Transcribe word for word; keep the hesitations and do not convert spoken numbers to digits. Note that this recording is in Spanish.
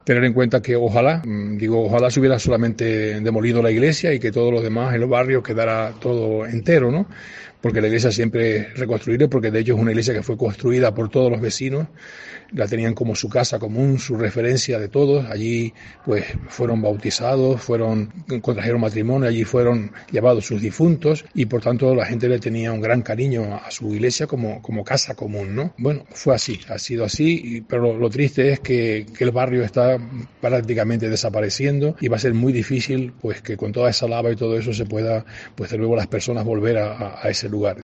Tener en cuenta que ojalá, digo, ojalá se hubiera solamente demolido la iglesia y que todos los demás en los barrios quedara todo entero, ¿no? Porque la iglesia siempre es reconstruible, porque de hecho es una iglesia que fue construida por todos los vecinos, la tenían como su casa común, su referencia de todos. Allí pues fueron bautizados, fueron contrajeron matrimonio, allí fueron llevados sus difuntos y por tanto la gente le tenía un gran cariño a su iglesia como, como casa común, ¿no? Bueno, fue así, ha sido así, pero lo triste es que, que el barrio está prácticamente desapareciendo y va a ser muy difícil pues que con toda esa lava y todo eso se pueda, pues de nuevo las personas volver a, a ese lugar.